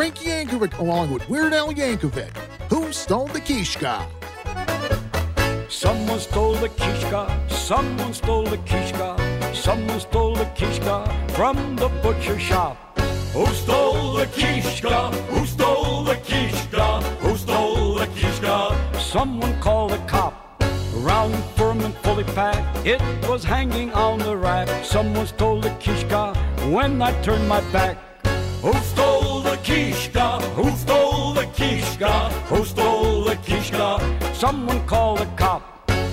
Frankie Yankovic along with Weird Al Yankovic. Who stole the Kishka? Someone stole the Kishka, someone stole the Kishka, someone stole the Kishka from the butcher shop. Who stole the Kishka? Who stole the Kishka? Who stole the Kishka? Someone called the cop. Round, firm, and fully packed, it was hanging on the rack. Someone stole the Kishka when I turned my back. Who stole the Kishka? Who stole the Kishka? Who stole the Kishka? Someone called the cop.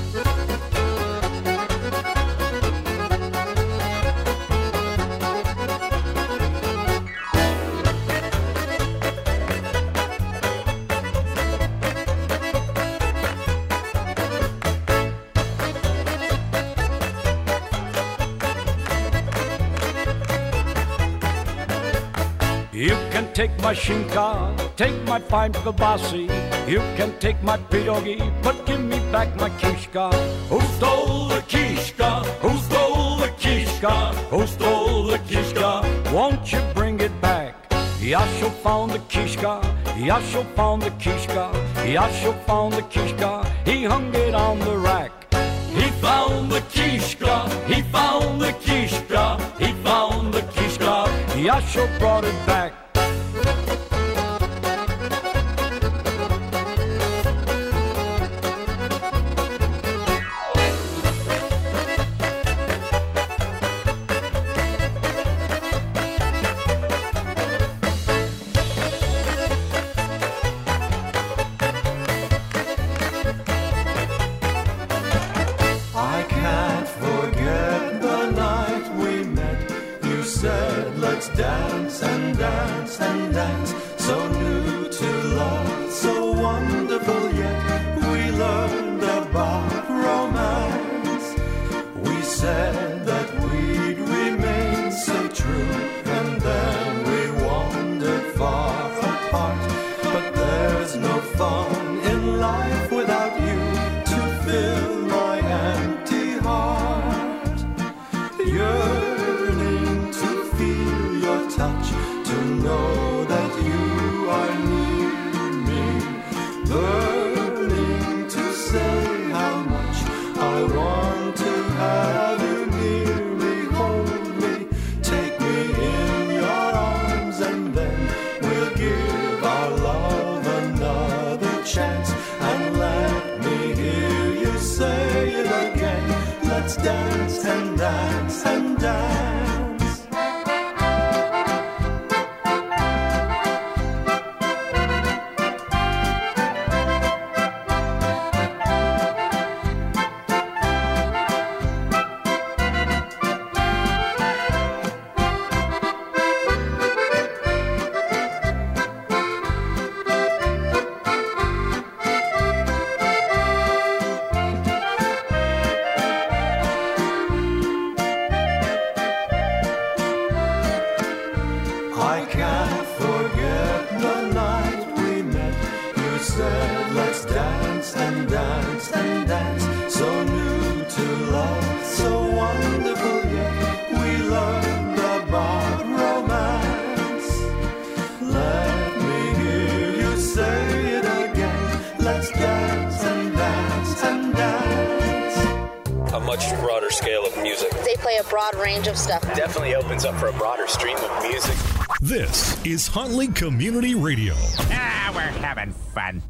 You can take my shinka, take my fine kielbasi. You can take my pierogi, but give me back my kishka. Who stole the kishka? Who stole the kishka? Who stole the kishka? Won't you bring it back? Yasho found the kishka. Yasho found the kishka. Yasho found the kishka. He hung it on the rack. He found the kishka. He found the kishka. He found the kishka. Yasho brought it back. Dance and dance and dance, so new to love, so wonderful yet. We learned about romance. We said that we'd remain so true, and then we wandered far apart. But there's no fun in life without you to fill my empty heart. Yearning to feel your touch, to know that you are near me, burning to say how much I want to have you near me. Hold me, take me in your arms, and then we'll give our love another chance. And let me hear you say it again. Let's dance and dance and dance. Of stuff. Definitely opens up for a broader stream of music. This is Huntley Community Radio. We're having fun.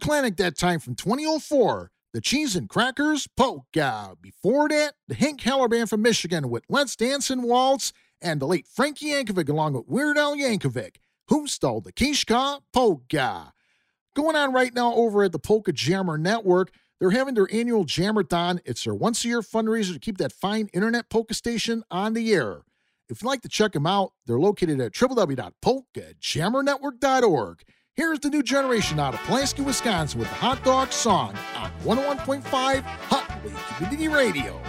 Atlantic that time from 2004. The Cheese and Crackers Polka. Before that, the Hank Heller Band from Michigan with Let's Dance and Waltz, and the late Frankie Yankovic along with Weird Al Yankovic, Who Stole the Kishka Polka. Going on right now over at the Polka Jammer Network, they're having their annual Jammerthon. It's their once-a-year fundraiser to keep that fine internet polka station on the air. If you'd like to check them out, they're located at www.polkajammernetwork.org. Here's the new generation out of Pulaski, Wisconsin with the Hot Dog Song on 101.5 Huntley Community Radio.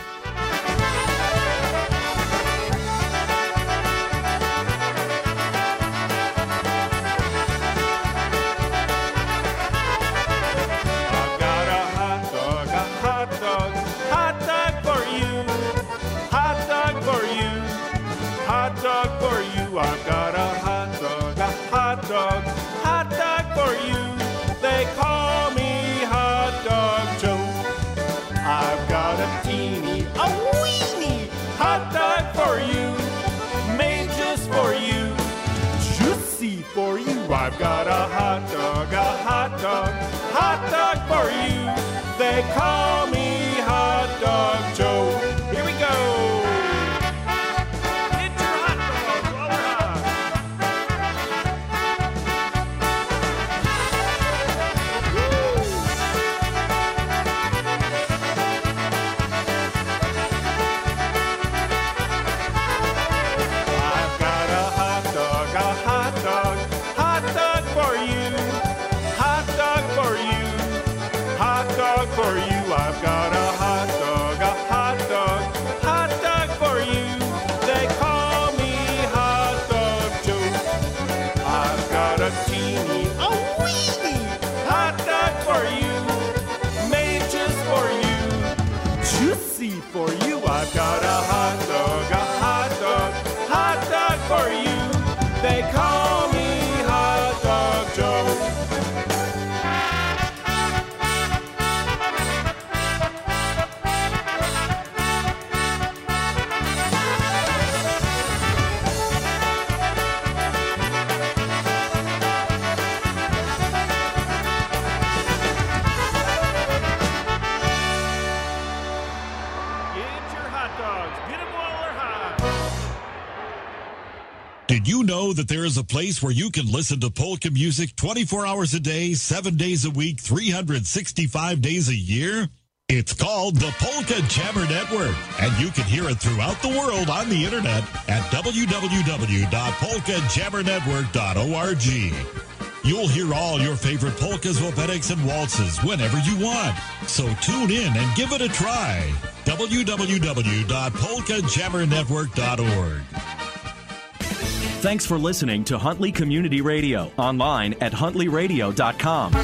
I've got a hot dog for you. They call me Hot Dog Joe. I've got a teeny, a weeny hot dog for you, made just for you, juicy for you. I've got a hot dog for you. They call me Hot Dog Joe. Here we go. For you, I've got a hot dog for you. They call me Hot Dog Joe. I've got a teeny, a weeny hot dog for you, made just for you, juicy for you. I've got a hot dog for you. They call me Hot Dog Joe. Did you know that there is a place where you can listen to polka music 24 hours a day, 7 days a week, 365 days a year? It's called the Polka Jammer Network, and you can hear it throughout the world on the internet at www.polkajammernetwork.org. You'll hear all your favorite polkas, wopetics, and waltzes whenever you want. So tune in and give it a try. www.polkajammernetwork.org. Thanks for listening to Huntley Community Radio, online at huntleyradio.com.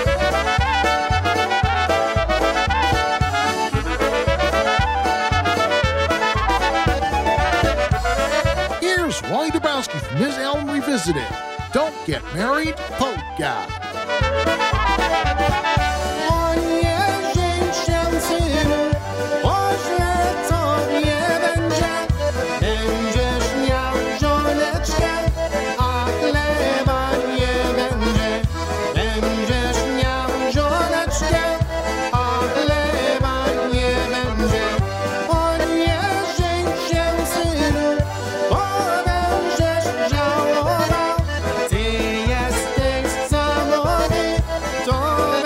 Here's Wally Dabowski from his album Revisited. Don't Get Married, Polka. Ty jesteś za młody, to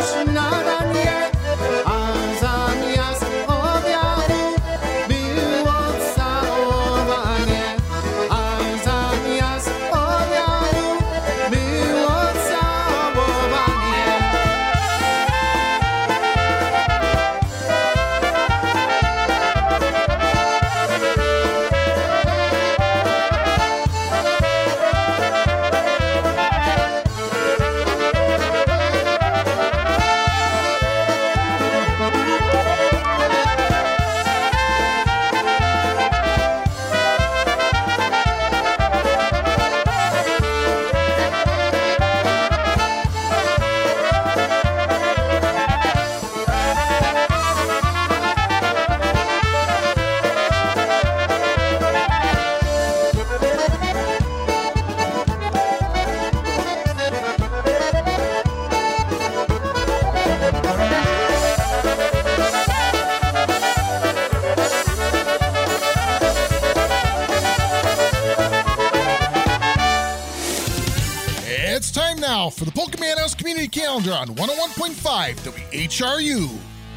now for the Pokemon House Community Calendar on 101.5 WHRU.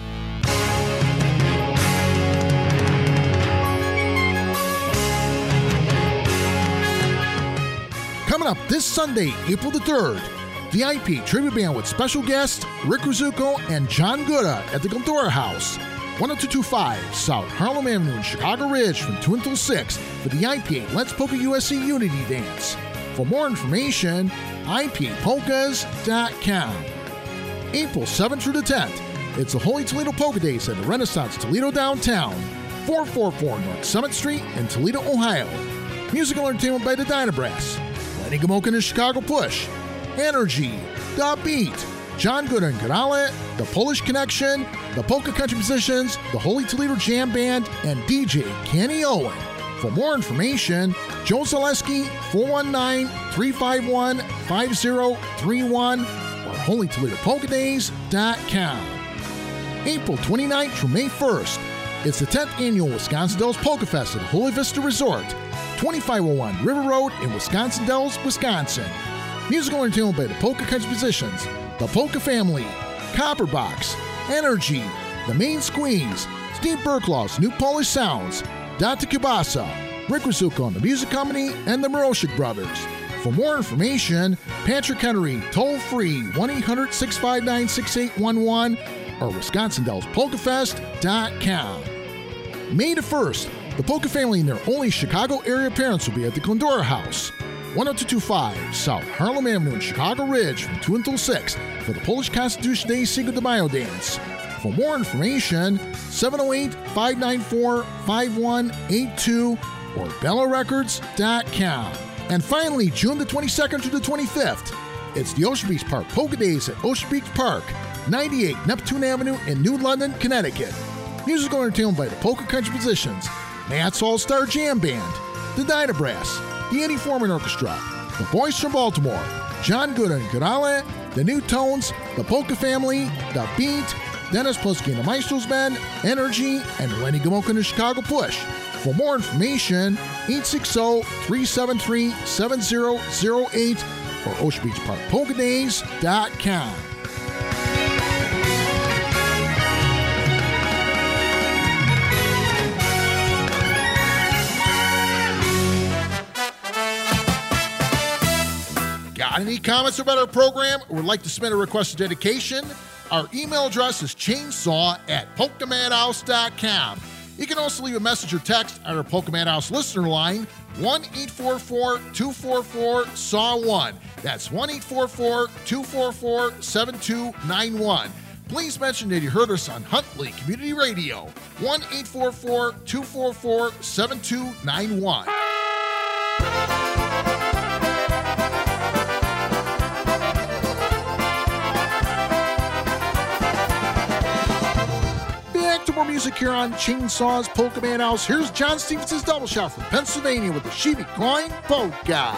Coming up this Sunday, April the 3rd, the IP Tribute Band with special guests Rick Rizuko and John Gutta at the Glendora House, 10225 South Harlem Avenue in Chicago Ridge from 2 until 6 for the IPA Let's Polka USA Unity Dance. For more information, ipapolkas.com. April 7th through the 10th, it's the Holy Toledo Polka Days at the Renaissance Toledo Downtown, 444 North 7th Street in Toledo, Ohio. Musical entertainment by the Dynabrass, Lenny Gomulka and the Chicago Push, Energy, The Beat, John Good and Godale, The Polish Connection, The Polka Country Musicians, The Holy Toledo Jam Band, and DJ Kenny Owen. For more information, Joe Zaleski, 419-351-5031 or HolyToledoPolkaDays.com. April 29th through May 1st, it's the 10th annual Wisconsin Dells Polka Fest at Holy Vista Resort, 2501 River Road in Wisconsin Dells, Wisconsin. Musical entertainment by the Polka Country Musicians, The Polka Family, Copperbox, Energy, The Main Squeeze, Steve Burklaw's New Polish Sounds, Data Kubasa, Rick Rizuko and the Music Company, and the Miroshik Brothers. For more information, Patrick Henry, toll-free 1-800-659-6811 or WisconsinDellsPolkaFest.com. May the 1st, the Polka Family and their only Chicago area parents will be at the Glendora House, 10225 South Harlem Avenue in Chicago Ridge from 2 until 6 for the Polish Constitution Day Cinco de Mayo dance. For more information, 708-594-5182 or BellaRecords.com. And finally, June the 22nd to the 25th, it's the Ocean Beach Park Polka Days at Ocean Beach Park, 98 Neptune Avenue in New London, Connecticut. Musical entertainment by the Polka Country Musicians, Matt's All-Star Jam Band, the Dynabrass, the Eddie Foreman Orchestra, the Boys from Baltimore, John Good and Godale, the New Tones, the Polka Family, the Beat, Dennis Plusky and the Maestro's Band, Energy, and Lenny Gomulka and the Chicago Push. For more information, 860-373-7008 or OceanBeachParkPolkaDays.com. Got any comments about our program or would like to submit a request of dedication? Our email address is chainsaw@PolkaMadhouse.com. You can also leave a message or text at our Polka Madhouse listener line, 1-844-244-SAW1. That's 1-844-244-7291. Please mention that you heard us on Huntley Community Radio, 1-844-244-7291. Back to more music here on Chainsaw's Polka Madhouse. Here's John Stevenson's double shot from Pennsylvania with the Shivy Klein Polka.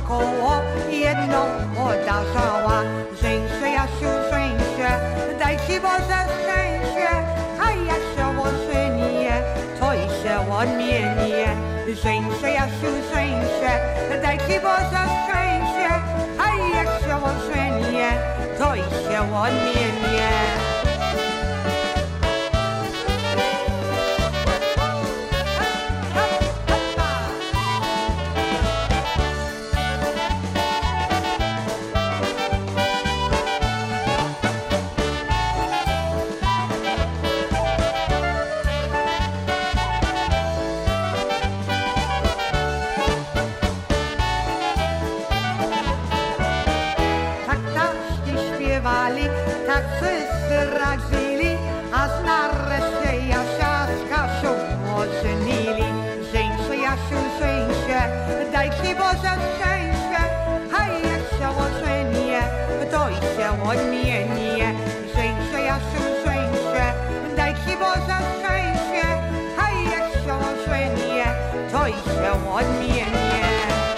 口我也弄我大上哇，人生呀修人学，带起我的神学，哎呀是我随你，推是我面你，人生呀修人学，带起我的神学，哎呀是我随你，推是我面你。 Tak wszyscy radzili, a z nareszcie Jasiaska się ożenili. Żeńcze, Jasiu, żeńcze, daj ci Boże szczęście, a jak się ożenię, to i się odmienię. Żeńcze, Jasiu, żeńcze, daj ci Boże szczęście, a jak się ożenię, to i się odmienię.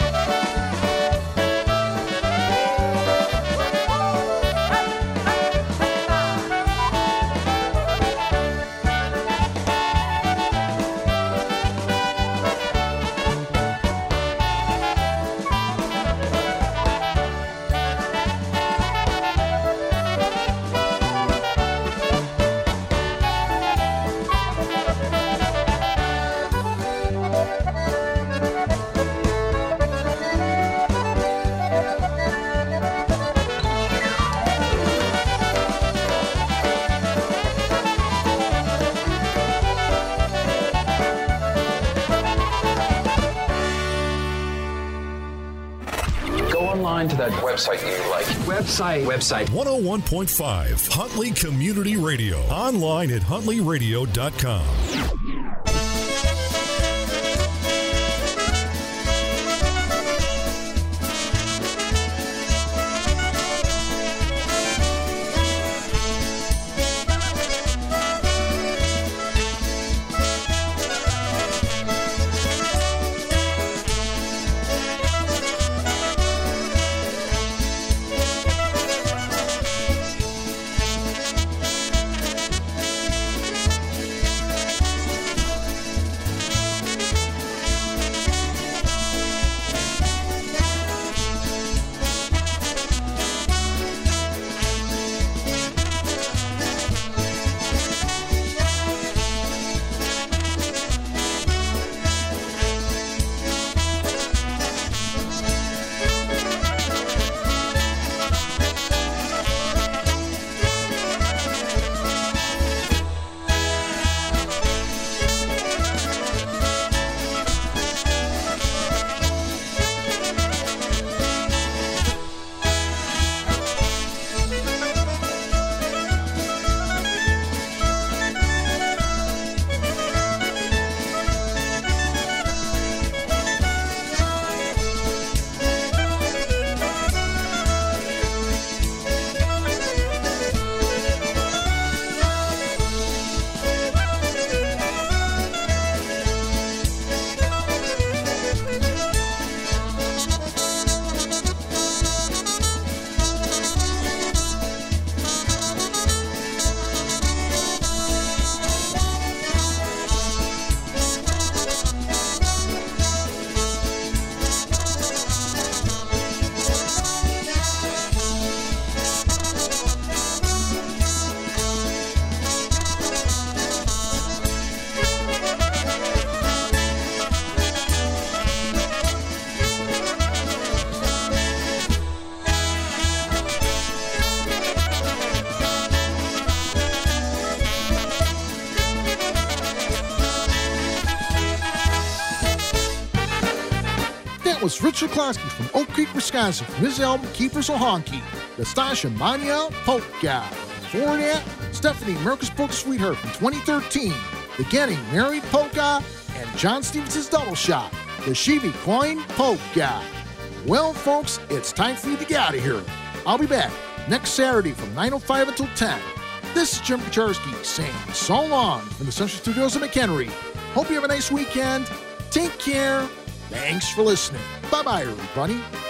To that website you like. Website. 101.5 Huntley Community Radio. Online at huntleyradio.com. Was Richard Klosky from Oak Creek, Wisconsin, from his album Keepers of Honky, the Stasha Mania Polka. Before that, Stephanie Merkus Polka Sweetheart from 2013, the Getting Married Polka, and John Stevens' Double Shot, the Shivi Coin Polka. Well, folks, it's time for you to get out of here. I'll be back next Saturday from 9:05 until 10. This is Jim Kaczarski saying so long from the Central Studios of McHenry. Hope you have a nice weekend. Take care. Thanks for listening. Bye-bye, everybody.